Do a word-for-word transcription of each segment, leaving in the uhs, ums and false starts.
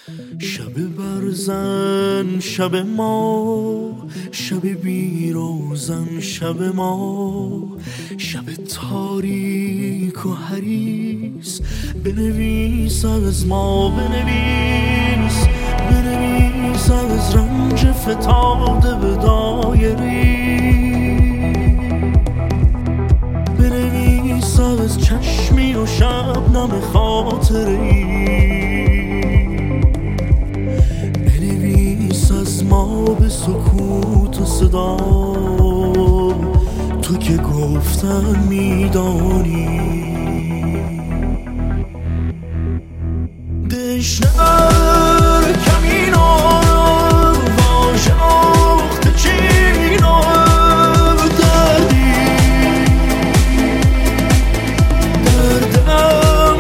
شب برزن شب ما، شب بیروزن شب ما، شب تاریک و حریص. بنویس از ما، بنویس بنویس از رنج فتاده به دایری، بنویس از چشمی و شبنم خاطری، بنویس از ما به سکوت و صدا. تو که گفتن میدانی دشنه بر کمینا واژه آخت چینا دردی دردم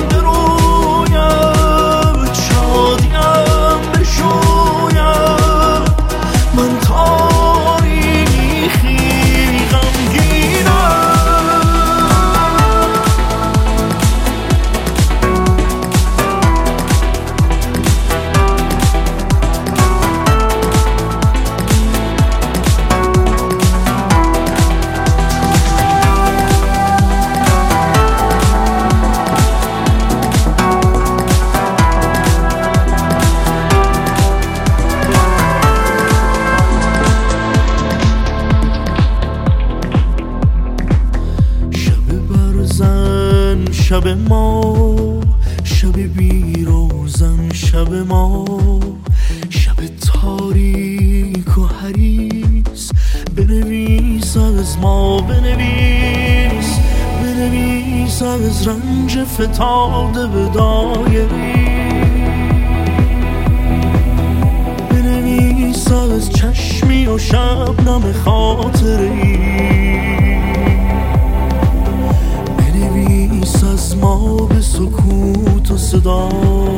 برویم شادیم بشویم من تاریخی شب ما، شب بیروزن شب ما، شب تاریک و حریص. بنویس از ما، بنویس بنویس از رنج فتاده به دایری، بنویس از چشمی و شبنم خاطری، از ما به سکوت و صدا.